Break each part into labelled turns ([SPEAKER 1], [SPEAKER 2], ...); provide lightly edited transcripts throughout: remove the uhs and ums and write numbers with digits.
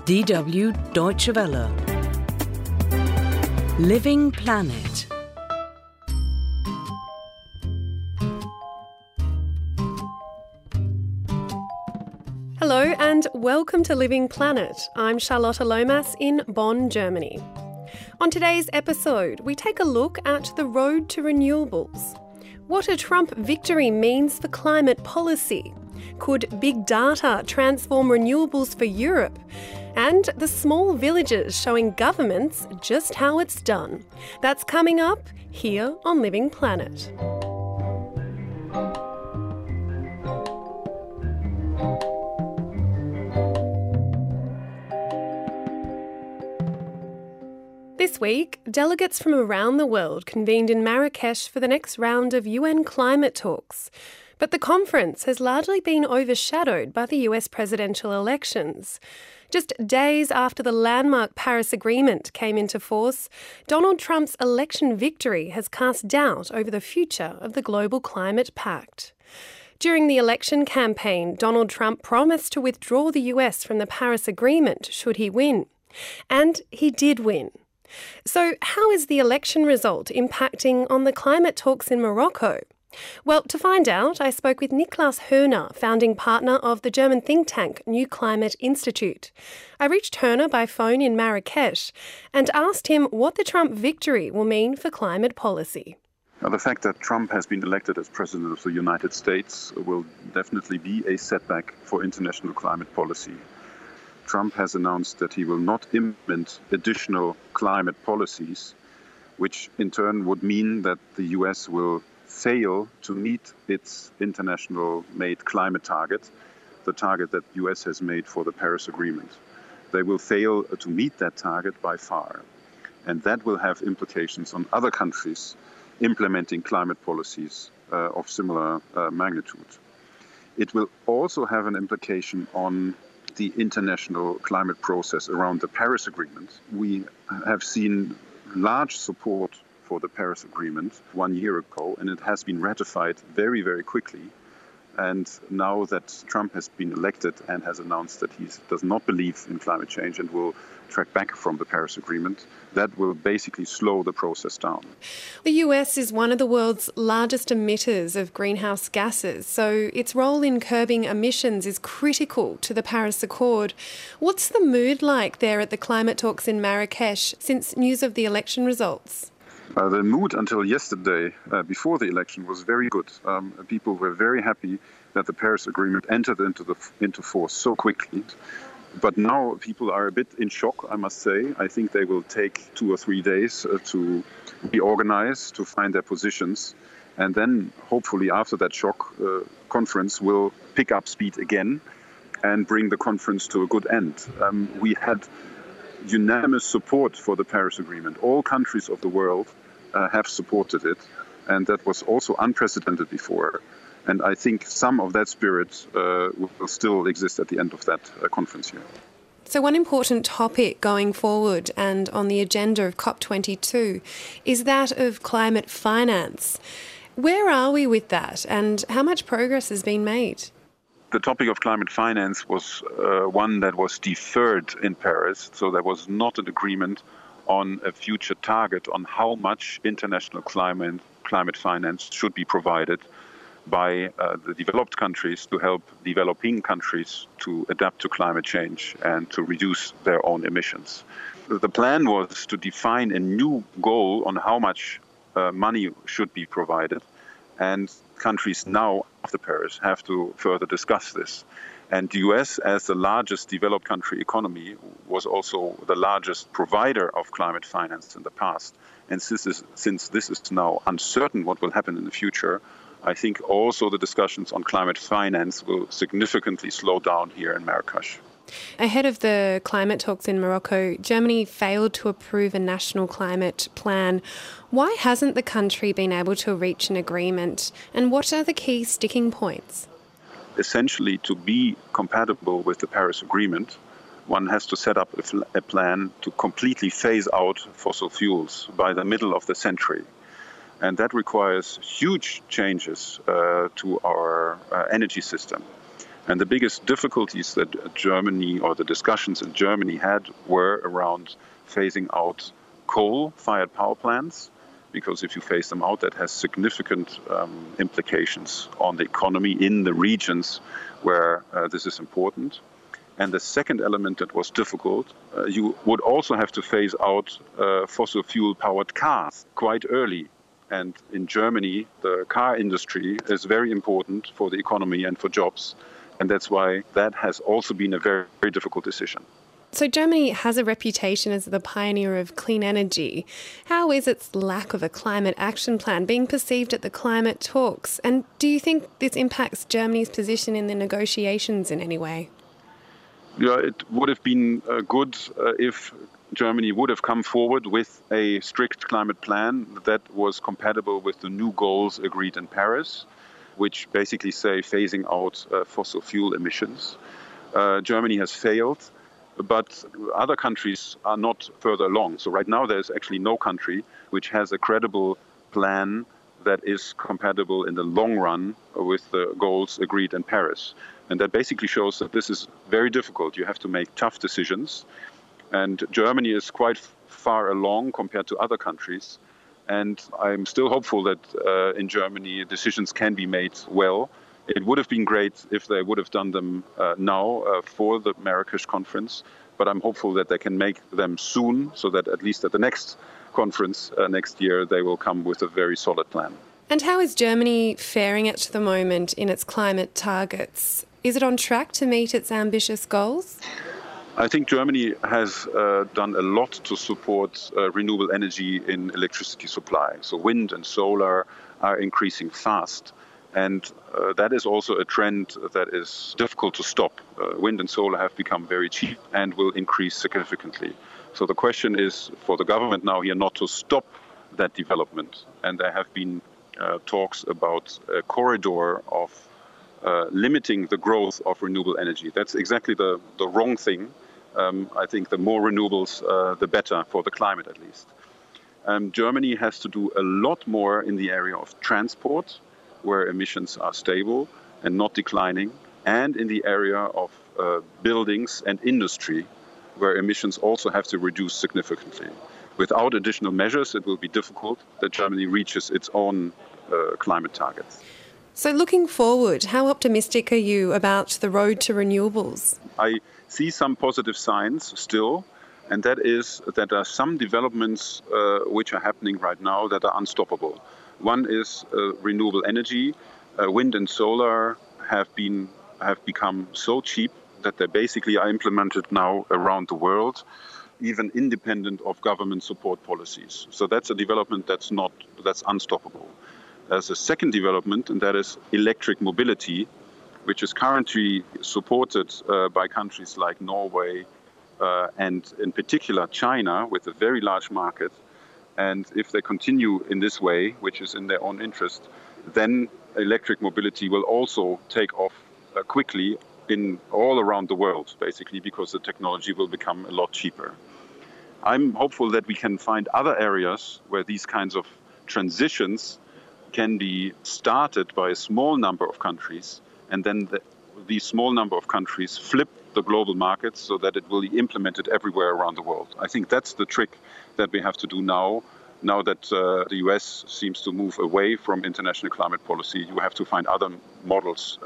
[SPEAKER 1] DW Deutsche Welle. Living Planet.
[SPEAKER 2] Hello and welcome to Living Planet. I'm Charlotte Lomas in Bonn, Germany. On today's episode, we take a look at the road to renewables, what a Trump victory means for climate policy, could big data transform renewables for Europe, and the small villages showing governments just how it's done. That's coming up here on Living Planet. This week, delegates from around the world convened in Marrakesh for the next round of UN climate talks. But the conference has largely been overshadowed by the US presidential elections. Just days after the landmark Paris Agreement came into force, Donald Trump's election victory has cast doubt over the future of the Global Climate Pact. During the election campaign, Donald Trump promised to withdraw the US from the Paris Agreement should he win. And he did win. So how is the election result impacting on the climate talks in Morocco? Well, to find out, I spoke with Niklas Höhner, founding partner of the German think tank New Climate Institute. I reached Höhner by phone in Marrakesh and asked him what the Trump victory will mean for climate policy.
[SPEAKER 3] The fact that Trump has been elected as President of the United States will definitely be a setback for international climate policy. Trump has announced that he will not implement additional climate policies, which in turn would mean that the US will fail to meet its international-made climate target, the target that the US has made for the Paris Agreement. They will fail to meet that target by far. And that will have implications on other countries implementing climate policies of similar magnitude. It will also have an implication on the international climate process around the Paris Agreement. We have seen large support for the Paris Agreement 1 year ago, and it has been ratified very, very quickly. And now that Trump has been elected and has announced that he does not believe in climate change and will track back from the Paris Agreement, that will basically slow the process down.
[SPEAKER 2] The US is one of the world's largest emitters of greenhouse gases, so its role in curbing emissions is critical to the Paris Accord. What's the mood like there at the climate talks in Marrakesh since news of the election results?
[SPEAKER 3] The mood until yesterday, before the election, was very good. People were very happy that the Paris Agreement entered into force so quickly. But now people are a bit in shock, I must say. I think they will take 2 or 3 days to reorganize, to find their positions. And then, hopefully, after that shock, conference will pick up speed again and bring the conference to a good end. We had unanimous support for the Paris Agreement. All countries of the world have supported it, and that was also unprecedented before. And I think some of that spirit will still exist at the end of that conference here.
[SPEAKER 2] So one important topic going forward and on the agenda of COP22 is that of climate finance. Where are we with that, and how much progress has been made?
[SPEAKER 3] The topic of climate finance was one that was deferred in Paris, so there was not an agreement on a future target on how much international climate finance should be provided by the developed countries to help developing countries to adapt to climate change and to reduce their own emissions. The plan was to define a new goal on how much money should be provided, and countries now, after Paris, have to further discuss this. And the US, as the largest developed country economy, was also the largest provider of climate finance in the past. And since this is now uncertain what will happen in the future, I think also the discussions on climate finance will significantly slow down here in Marrakesh.
[SPEAKER 2] Ahead of the climate talks in Morocco, Germany failed to approve a national climate plan. Why hasn't the country been able to reach an agreement, and what are the key sticking points?
[SPEAKER 3] Essentially, to be compatible with the Paris Agreement, one has to set up a plan to completely phase out fossil fuels by the middle of the century. And that requires huge changes to our energy system. And the biggest difficulties that Germany or the discussions in Germany had were around phasing out coal-fired power plants, because if you phase them out, that has significant implications on the economy in the regions where this is important. And the second element that was difficult, you would also have to phase out fossil fuel-powered cars quite early. And in Germany, the car industry is very important for the economy and for jobs. And that's why that has also been a very, very difficult decision.
[SPEAKER 2] So Germany has a reputation as the pioneer of clean energy. How is its lack of a climate action plan being perceived at the climate talks? And do you think this impacts Germany's position in the negotiations in any way?
[SPEAKER 3] Yeah, it would have been good if Germany would have come forward with a strict climate plan that was compatible with the new goals agreed in Paris, which basically say phasing out fossil fuel emissions. Germany has failed, but other countries are not further along. So right now there's actually no country which has a credible plan that is compatible in the long run with the goals agreed in Paris. And that basically shows that this is very difficult. You have to make tough decisions. And Germany is quite far along compared to other countries. And I'm still hopeful that in Germany decisions can be made well. It would have been great if they would have done them now for the Marrakesh conference, but I'm hopeful that they can make them soon so that at least at the next conference next year they will come with a very solid plan.
[SPEAKER 2] And how is Germany faring at the moment in its climate targets? Is it on track to meet its ambitious goals?
[SPEAKER 3] I think Germany has done a lot to support renewable energy in electricity supply. So wind and solar are increasing fast. And that is also a trend that is difficult to stop. Wind and solar have become very cheap and will increase significantly. So the question is for the government now here not to stop that development. And there have been talks about a corridor of limiting the growth of renewable energy. That's exactly the wrong thing. I think the more renewables, the better for the climate at least. Germany has to do a lot more in the area of transport, where emissions are stable and not declining, and in the area of buildings and industry, where emissions also have to reduce significantly. Without additional measures, it will be difficult that Germany reaches its own climate targets.
[SPEAKER 2] So looking forward, how optimistic are you about the road to renewables?
[SPEAKER 3] I see some positive signs still, and that is that there are some developments which are happening right now that are unstoppable. One is renewable energy. Wind and solar have become so cheap that they basically are implemented now around the world, even independent of government support policies. So that's a development that's unstoppable. There's a second development, and that is electric mobility, which is currently supported by countries like Norway and in particular China, with a very large market. And if they continue in this way, which is in their own interest, then electric mobility will also take off quickly in all around the world, basically, because the technology will become a lot cheaper. I'm hopeful that we can find other areas where these kinds of transitions can be started by a small number of countries, and then these small number of countries flip the global markets so that it will be implemented everywhere around the world. I think that's the trick that we have to do now that the US seems to move away from international climate policy. You have to find other models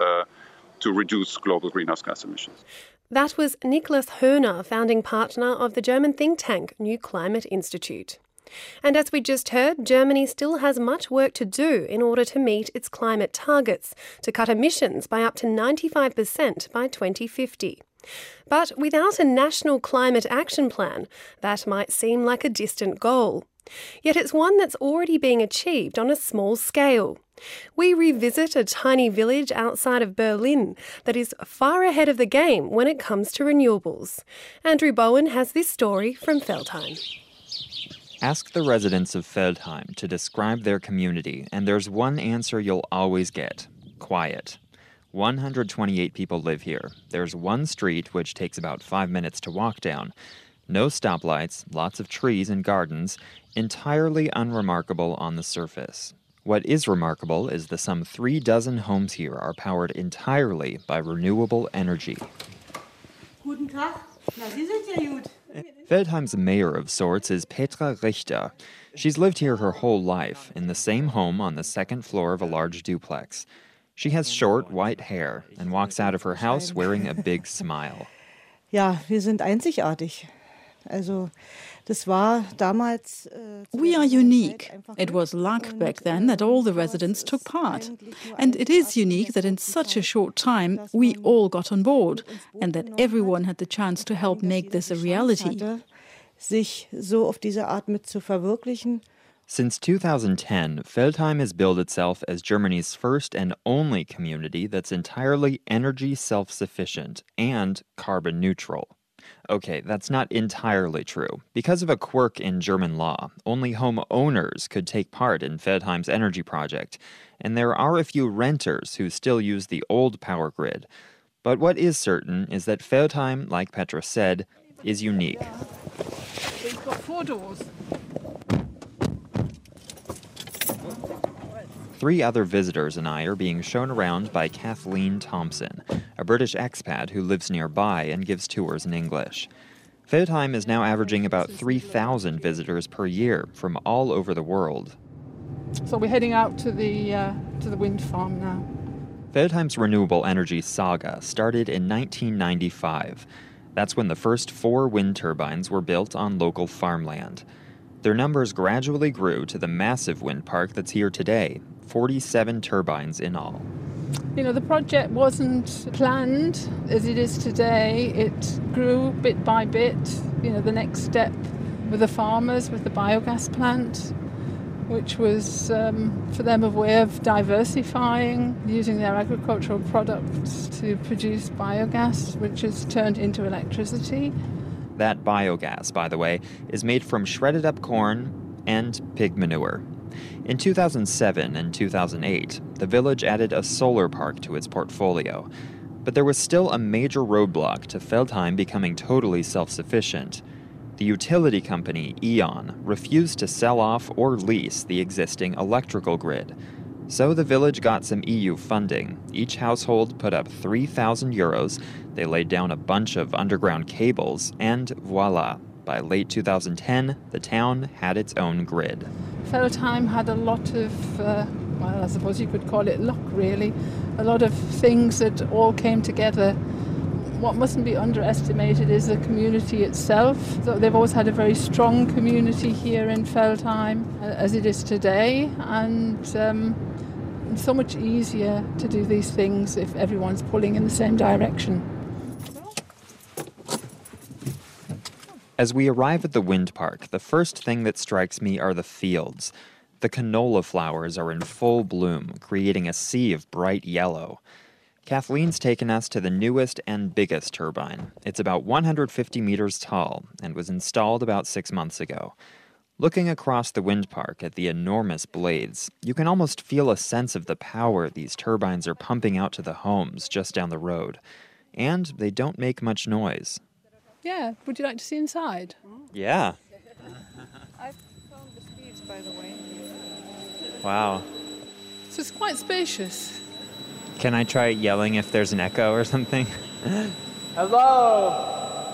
[SPEAKER 3] to reduce global greenhouse gas emissions.
[SPEAKER 2] That was Niklas Höhner, founding partner of the German think tank New Climate Institute. And as we just heard, Germany still has much work to do in order to meet its climate targets to cut emissions by up to 95% by 2050. But without a national climate action plan, that might seem like a distant goal. Yet it's one that's already being achieved on a small scale. We revisit a tiny village outside of Berlin that is far ahead of the game when it comes to renewables. Andrew Bowen has this story from Feldheim.
[SPEAKER 4] Ask the residents of Feldheim to describe their community, and there's one answer you'll always get: quiet. 128 people live here. There's one street which takes about 5 minutes to walk down. No stoplights, lots of trees and gardens, entirely unremarkable on the surface. What is remarkable is the some 36 homes here are powered entirely by renewable energy.
[SPEAKER 5] Guten Tag. Na, Sie sind ja gut.
[SPEAKER 4] Feldheim's mayor of sorts is Petra Richter. She's lived here her whole life, in the same home on the second floor of a large duplex. She has short, white hair and walks out of her house wearing a big smile.
[SPEAKER 5] Ja, wir sind einzigartig. Also, das war damals.
[SPEAKER 6] We are unique. It was luck back then that all the residents took part. And it is unique that in such a short time we all got on board and that everyone had the chance to help make this a reality.
[SPEAKER 5] Sich so auf diese Art mit zu verwirklichen.
[SPEAKER 4] Since 2010, Feldheim has billed itself as Germany's first and only community that's entirely energy self-sufficient and carbon neutral. Okay, that's not entirely true. Because of a quirk in German law, only homeowners could take part in Feldheim's energy project, and there are a few renters who still use the old power grid. But what is certain is that Feldheim, like Petra said, is unique.
[SPEAKER 6] It's got 4 doors.
[SPEAKER 4] 3 other visitors and I are being shown around by Kathleen Thompson, a British expat who lives nearby and gives tours in English. Feldheim is now averaging about 3,000 visitors per year from all over the world.
[SPEAKER 6] So we're heading out to the wind farm now.
[SPEAKER 4] Feldheim's renewable energy saga started in 1995. That's when the first 4 wind turbines were built on local farmland. Their numbers gradually grew to the massive wind park that's here today, 47 turbines in all.
[SPEAKER 6] You know, the project wasn't planned as it is today. It grew bit by bit. You know, the next step with the farmers, with the biogas plant, which was for them a way of diversifying, using their agricultural products to produce biogas, which has turned into electricity.
[SPEAKER 4] That biogas, by the way, is made from shredded up corn and pig manure. In 2007 and 2008, the village added a solar park to its portfolio. But there was still a major roadblock to Feldheim becoming totally self-sufficient. The utility company, E.ON, refused to sell off or lease the existing electrical grid. So the village got some EU funding. Each household put up 3,000 euros, they laid down a bunch of underground cables, and voila, by late 2010, the town had its own grid.
[SPEAKER 6] Feldheim had a lot of, well, I suppose you could call it luck, really. A lot of things that all came together. What mustn't be underestimated is the community itself. So they've always had a very strong community here in Feldheim, as it is today, and it's so much easier to do these things if everyone's pulling in the same direction.
[SPEAKER 4] As we arrive at the wind park, the first thing that strikes me are the fields. The canola flowers are in full bloom, creating a sea of bright yellow. Kathleen's taken us to the newest and biggest turbine. It's about 150 meters tall and was installed about 6 months ago. Looking across the wind park at the enormous blades, you can almost feel a sense of the power these turbines are pumping out to the homes just down the road. And they don't make much noise.
[SPEAKER 6] Yeah, would you like to see inside?
[SPEAKER 4] Yeah.
[SPEAKER 5] I've found the speeds, by the way.
[SPEAKER 4] Wow.
[SPEAKER 6] So it's quite spacious.
[SPEAKER 4] Can I try yelling if there's an echo or something?
[SPEAKER 7] Hello!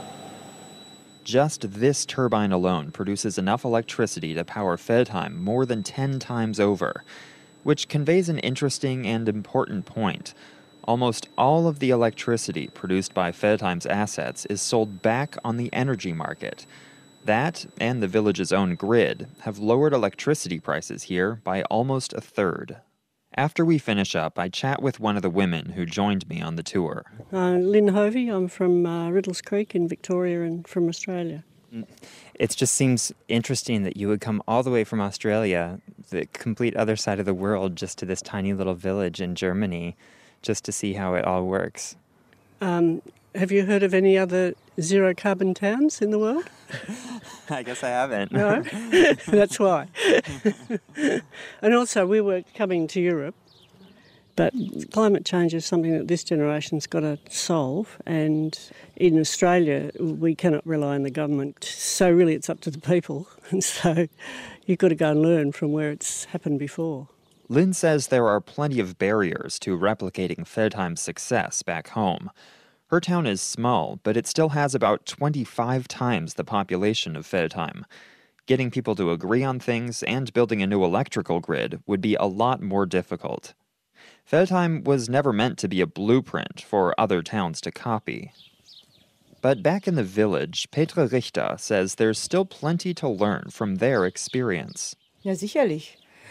[SPEAKER 4] Just this turbine alone produces enough electricity to power Feldheim more than 10 times over, which conveys an interesting and important point. Almost all of the electricity produced by Feldheim's assets is sold back on the energy market. That, and the village's own grid, have lowered electricity prices here by almost a third. After we finish up, I chat with one of the women who joined me on the tour.
[SPEAKER 8] Lynn Hovey, I'm from Riddles Creek in Victoria and from Australia.
[SPEAKER 9] It just seems interesting that you would come all the way from Australia, the complete other side of the world, just to this tiny little village in Germany, just to see how it all works.
[SPEAKER 8] Have you heard of any other zero-carbon towns in the world?
[SPEAKER 9] I guess I haven't.
[SPEAKER 8] No? That's why. And also, we were coming to Europe, But climate change is something that this generation's got to solve, and in Australia we cannot rely on the government, so really it's up to the people, and so you've got to go and learn from where it's happened before.
[SPEAKER 4] Lynn says there are plenty of barriers to replicating Feldheim's success back home. Her town is small, but it still has about 25 times the population of Feldheim. Getting people to agree on things and building a new electrical grid would be a lot more difficult. Feldheim was never meant to be a blueprint for other towns to copy. But back in the village, Petra Richter says there's still plenty to learn from their experience.
[SPEAKER 5] Ja, sicherlich.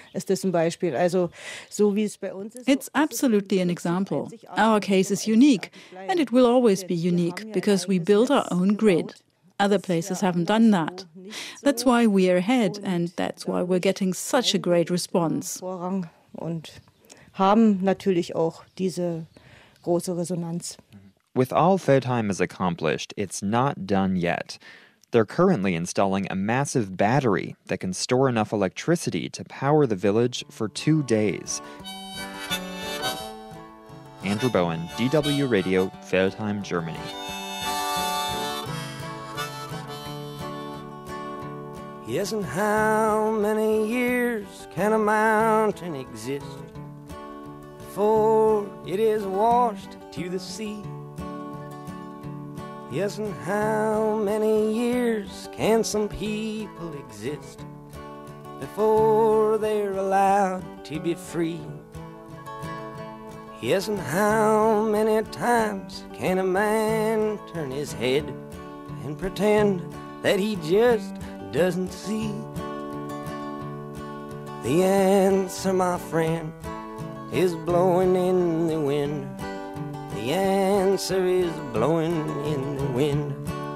[SPEAKER 7] It's absolutely an example. Our case is unique, and it will always be unique because we build our own grid. Other places haven't done that. That's why we are ahead, and that's why we're getting such a great response.
[SPEAKER 5] Haben natürlich auch diese große Resonanz.
[SPEAKER 4] With all Feldheim has accomplished, it's not done yet. They're currently installing a massive battery that can store enough electricity to power the village for 2 days. Andrew Bowen, DW Radio, Feldheim, Germany.
[SPEAKER 10] Yes, and how many years can a mountain exist before it is washed to the sea? Yes, and how many years can some people exist before they're allowed to be free? Yes, and how many times can a man turn his head and pretend that he just doesn't see? The answer, my friend, is blowing in the wind. The answer is blowing in the wind.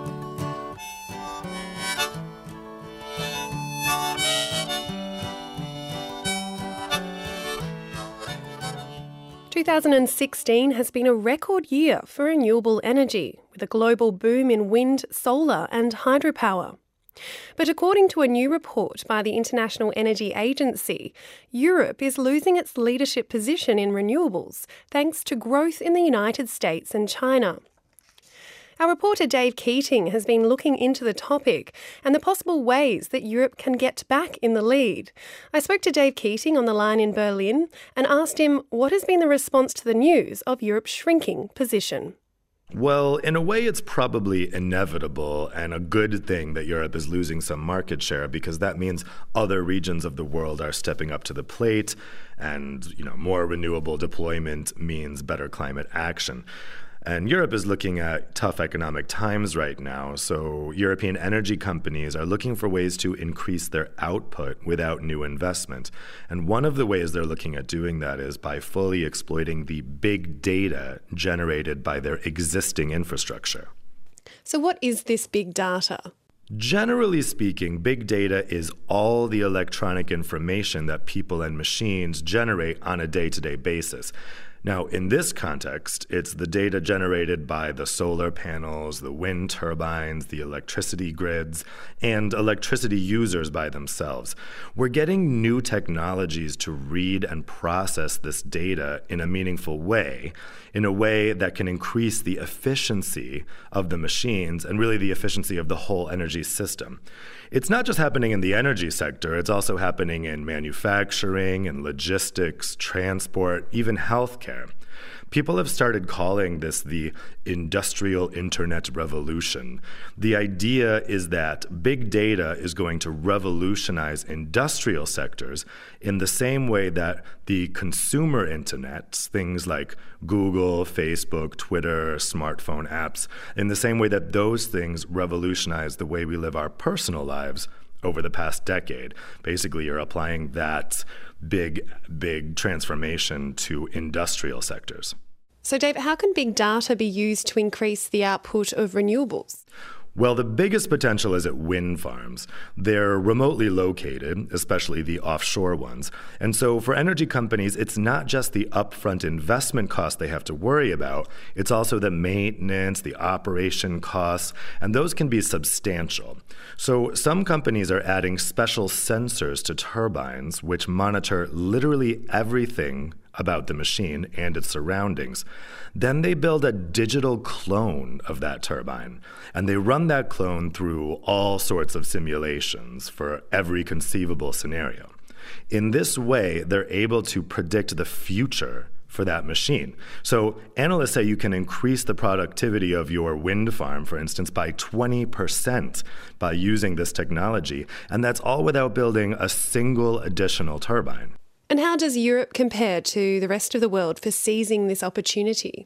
[SPEAKER 2] "2016 has been a record year for renewable energy, with a global boom in wind, solar and hydropower. But according to a new report by the International Energy Agency, Europe is losing its leadership position in renewables thanks to growth in the United States and China. Our reporter Dave Keating has been looking into the topic and the possible ways that Europe can get back in the lead. I spoke to Dave Keating on the line in Berlin and asked him what has been the response to the news of Europe's shrinking position.
[SPEAKER 11] Well, in a way, it's probably inevitable and a good thing that Europe is losing some market share, because that means other regions of the world are stepping up to the plate, and more renewable deployment means better climate action. And Europe is looking at tough economic times right now, so European energy companies are looking for ways to increase their output without new investment. And one of the ways they're looking at doing that is by fully exploiting the big data generated by their existing infrastructure.
[SPEAKER 2] So what is this big data?
[SPEAKER 11] Generally speaking, big data is all the electronic information that people and machines generate on a day-to-day basis. Now, in this context, it's the data generated by the solar panels, the wind turbines, the electricity grids, and electricity users by themselves. We're getting new technologies to read and process this data in a meaningful way, in a way that can increase the efficiency of the machines and really the efficiency of the whole energy system. It's not just happening in the energy sector, it's also happening in manufacturing and logistics, transport, even healthcare. People have started calling this the industrial internet revolution. The idea is that big data is going to revolutionize industrial sectors in the same way that the consumer internet, things like Google, Facebook, Twitter, smartphone apps, in the same way that those things revolutionize the way we live our personal lives over the past decade. Basically, you're applying that big transformation to industrial sectors.
[SPEAKER 2] So, Dave, how can big data be used to increase the output of renewables?
[SPEAKER 11] Well, the biggest potential is at wind farms. They're remotely located, especially the offshore ones. And so for energy companies, it's not just the upfront investment costs they have to worry about, it's also the maintenance, the operation costs, and those can be substantial. So some companies are adding special sensors to turbines which monitor literally everything about the machine and its surroundings. Then they build a digital clone of that turbine, and they run that clone through all sorts of simulations for every conceivable scenario. In this way, they're able to predict the future for that machine. So analysts say you can increase the productivity of your wind farm, for instance, by 20% by using this technology, and that's all without building a single additional turbine.
[SPEAKER 2] And how does Europe compare to the rest of the world for seizing this opportunity?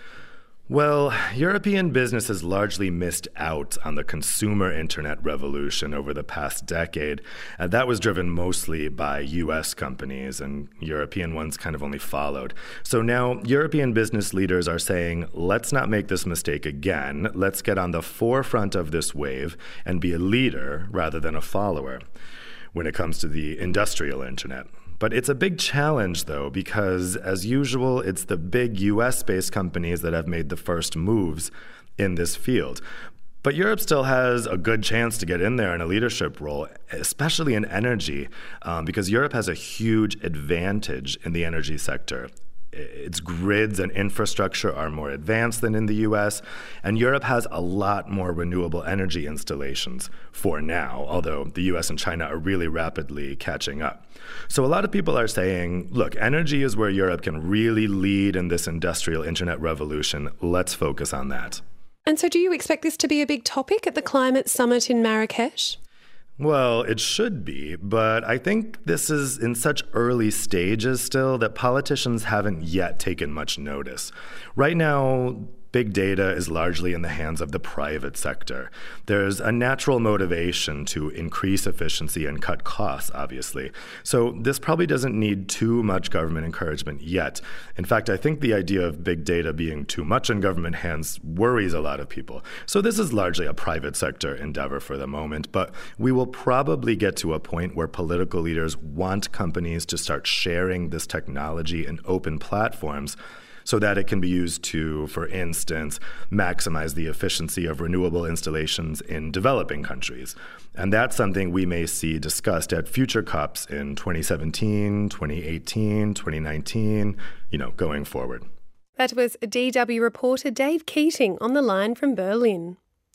[SPEAKER 11] Well, European businesses largely missed out on the consumer internet revolution over the past decade. And that was driven mostly by US companies, and European ones kind of only followed. So now European business leaders are saying, let's not make this mistake again. Let's get on the forefront of this wave and be a leader rather than a follower when it comes to the industrial internet. But it's a big challenge, though, because, as usual, it's the big US-based companies that have made the first moves in this field. But Europe still has a good chance to get in there in a leadership role, especially in energy, because Europe has a huge advantage in the energy sector. Its grids and infrastructure are more advanced than in the US, and Europe has a lot more renewable energy installations for now, although the US and China are really rapidly catching up. So a lot of people are saying, look, energy is where Europe can really lead in this industrial internet revolution. Let's focus on that.
[SPEAKER 2] And so do you expect this to be a big topic at the climate summit in Marrakesh?
[SPEAKER 11] Well, it should be, but I think this is in such early stages still that politicians haven't yet taken much notice. Right now, big data is largely in the hands of the private sector. There's a natural motivation to increase efficiency and cut costs, obviously. So this probably doesn't need too much government encouragement yet. In fact, I think the idea of big data being too much in government hands worries a lot of people. So this is largely a private sector endeavor for the moment, but we will probably get to a point where political leaders want companies to start sharing this technology in open platforms so that it can be used to, for instance, maximize the efficiency of renewable installations in developing countries. And that's something we may see discussed at future COPs in 2017, 2018, 2019, going forward.
[SPEAKER 2] That was DW reporter Dave Keating on the line from Berlin.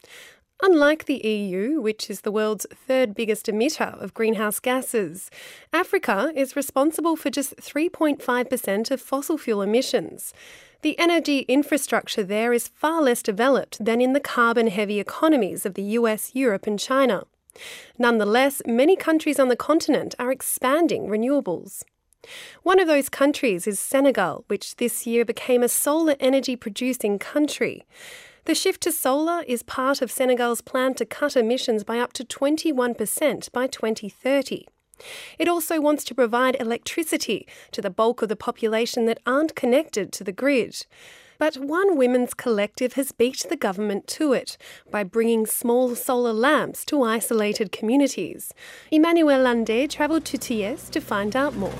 [SPEAKER 2] Unlike the EU, which is the world's third biggest emitter of greenhouse gases, Africa is responsible for just 3.5% of fossil fuel emissions. The energy infrastructure there is far less developed than in the carbon-heavy economies of the US, Europe and China. Nonetheless, many countries on the continent are expanding renewables. One of those countries is Senegal, which this year became a solar energy producing country. The shift to solar is part of Senegal's plan to cut emissions by up to 21% by 2030. It also wants to provide electricity to the bulk of the population that aren't connected to the grid. But one women's collective has beat the government to it by bringing small solar lamps to isolated communities. Emmanuel Landé travelled to Thiès to find out more.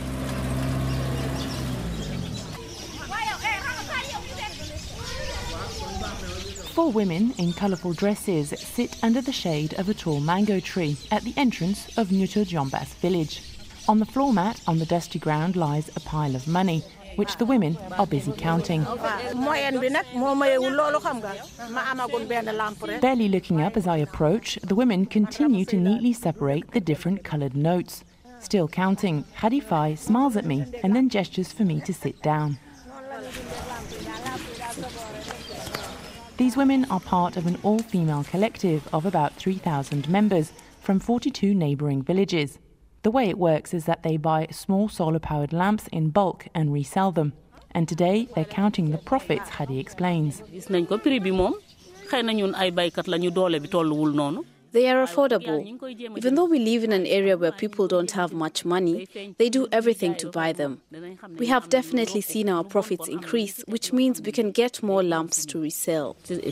[SPEAKER 12] Four women in colourful dresses sit under the shade of a tall mango tree at the entrance of Nuto Djombas village. On the floor mat on the dusty ground lies a pile of money, which the women are busy counting. Barely looking up as I approach, the women continue to neatly separate the different coloured notes. Still counting, Hadifai smiles at me and then gestures for me to sit down. These women are part of an all-female collective of about 3,000 members from 42 neighbouring villages. The way it works is that they buy small solar-powered lamps in bulk and resell them. And today they're counting the profits, Hadi explains.
[SPEAKER 13] They are affordable. Even though we live in an area where people don't have much money, they do everything to buy them. We have definitely seen our profits increase, which means we can get more lamps to resell.
[SPEAKER 12] The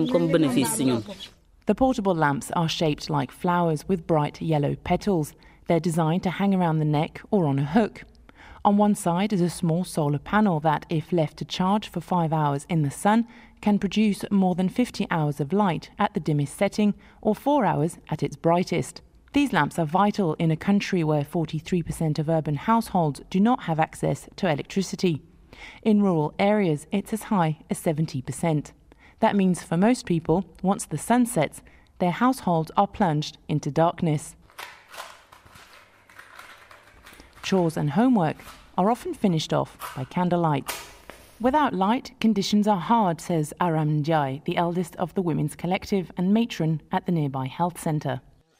[SPEAKER 12] portable lamps are shaped like flowers with bright yellow petals. They're designed to hang around the neck or on a hook. On one side is a small solar panel that, if left to charge for 5 hours in the sun, can produce more than 50 hours of light at the dimmest setting or 4 hours at its brightest. These lamps are vital in a country where 43% of urban households do not have access to electricity. In rural areas, it's as high as 70%. That means for most people, once the sun sets, their households are plunged into darkness. Chores and homework are often finished off by candlelight. Without light, conditions are hard, says Aram Njai, the eldest of the Women's Collective and matron at the nearby health centre.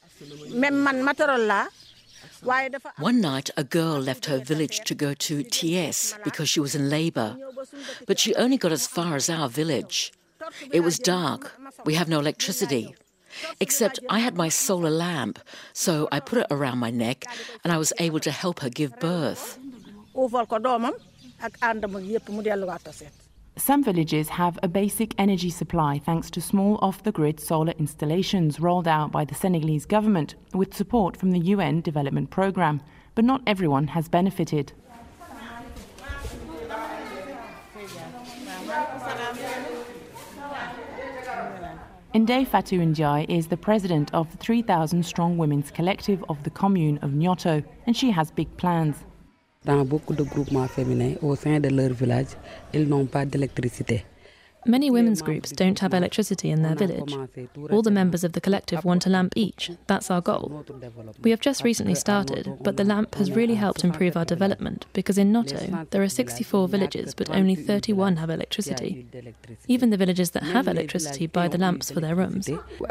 [SPEAKER 14] One night, a girl left her village to go to TS because she was in labour. But she only got as far as our village. It was dark. We have no electricity. Except I had my solar lamp, so I put it around my neck and I was able to help her give birth.
[SPEAKER 12] Some villages have a basic energy supply thanks to small off-the-grid solar installations rolled out by the Senegalese government with support from the UN Development Programme, but not everyone has benefited. Ndeye Fatou Ndiaye is the president of the 3,000-strong women's collective of the commune of Nyoto, and she has big plans.
[SPEAKER 15] Dans beaucoup de groupements féminins au sein de leur village, ils n'ont pas d'électricité.
[SPEAKER 16] Many women's groups don't have electricity in their village. All the members of the collective want a lamp each. That's our goal. We have just recently started, but the lamp has really helped improve our development because in Noto, there are 64 villages, but only 31 have electricity. Even the villages that have electricity buy the lamps for their rooms.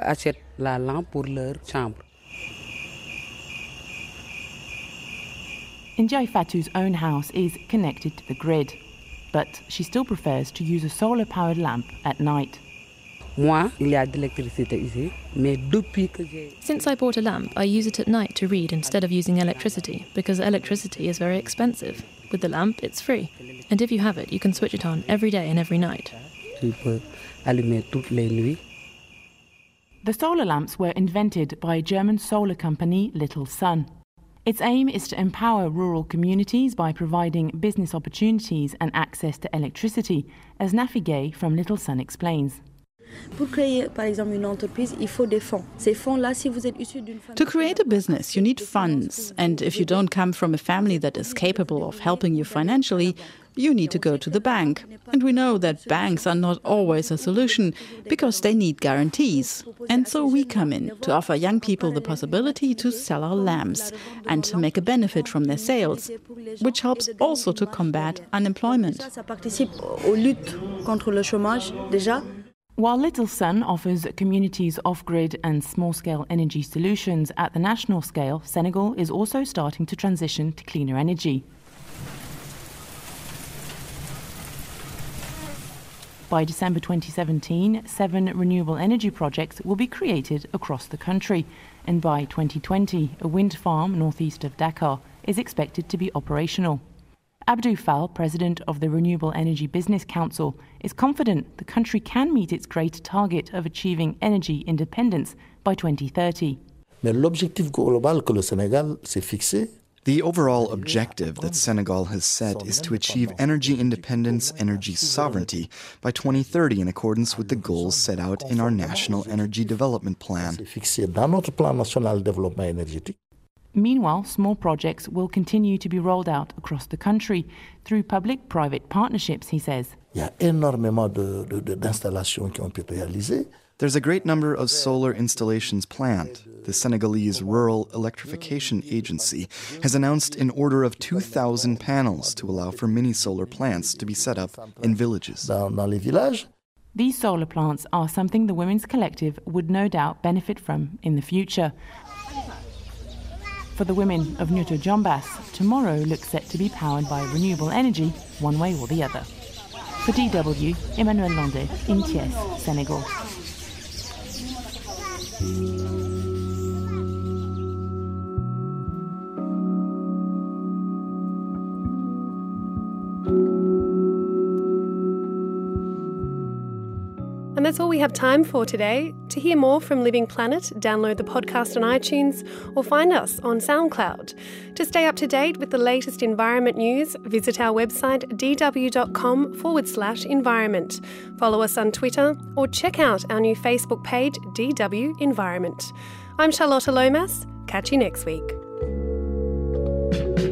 [SPEAKER 12] Ndeye Fatou's own house is connected to the grid, but she still prefers to use a solar-powered lamp at night.
[SPEAKER 16] Since I bought a lamp, I use it at night to read instead of using electricity, because electricity is very expensive. With the lamp, it's free. And if you have it, you can switch it on every day and every night.
[SPEAKER 12] The solar lamps were invented by a German solar company, Little Sun. Its aim is to empower rural communities by providing business opportunities and access to electricity, as Nafi Gay from Little Sun explains.
[SPEAKER 17] To create a business, you need funds, and if you don't come from a family that is capable of helping you financially, you need to go to the bank. And we know that banks are not always a solution because they need guarantees. And so we come in to offer young people the possibility to sell our lamps and to make a benefit from their sales, which helps also to combat unemployment.
[SPEAKER 12] While Little Sun offers communities off-grid and small-scale energy solutions at the national scale, Senegal is also starting to transition to cleaner energy. By December 2017, 7 renewable energy projects will be created across the country, and by 2020, a wind farm northeast of Dakar is expected to be operational. Abdou Fall, president of the Renewable Energy Business Council, is confident the country can meet its great target of achieving energy independence by 2030.
[SPEAKER 18] Mais l'objectif global que le Sénégal s'est fixé.
[SPEAKER 19] The overall objective that Senegal has set is to achieve energy independence, energy sovereignty by 2030 in accordance with the goals set out in our National Energy Development Plan.
[SPEAKER 12] Meanwhile, small projects will continue to be rolled out across the country through public-private partnerships, he says.
[SPEAKER 19] There's a great number of solar installations planned. The Senegalese Rural Electrification Agency has announced an order of 2,000 panels to allow for mini-solar plants to be set up in villages.
[SPEAKER 12] These solar plants are something the Women's Collective would no doubt benefit from in the future. For the women of Nyoto Jombas, tomorrow looks set to be powered by renewable energy, one way or the other. For DW, Emmanuel Landais in Thiès, Senegal.
[SPEAKER 2] And that's all we have time for today. To hear more from Living Planet, download the podcast on iTunes or find us on SoundCloud. To stay up to date with the latest environment news, visit our website dw.com/environment. Follow us on Twitter or check out our new Facebook page, DW Environment. I'm Charlotta Lomas. Catch you next week.